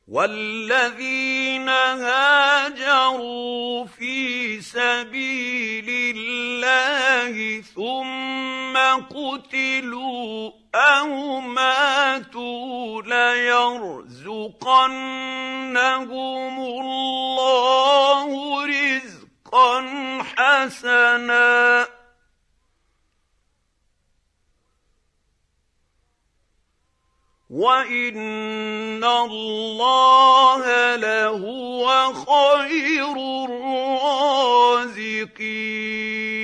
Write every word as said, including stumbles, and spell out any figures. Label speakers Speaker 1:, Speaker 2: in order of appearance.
Speaker 1: وَالَّذِينَ هَاجَرُوا فِي سَبِيلِ اللَّهِ ثُمَّ قُتِلُوا أَوْ مَاتُوا لَيَرْزُقَنَّهُمُ اللَّهُ رِزْقًا حَسَنًا ۚ وَإِنَّ اللَّهَ لَهُوَ خَيْرُ الرَّازِقِينَ.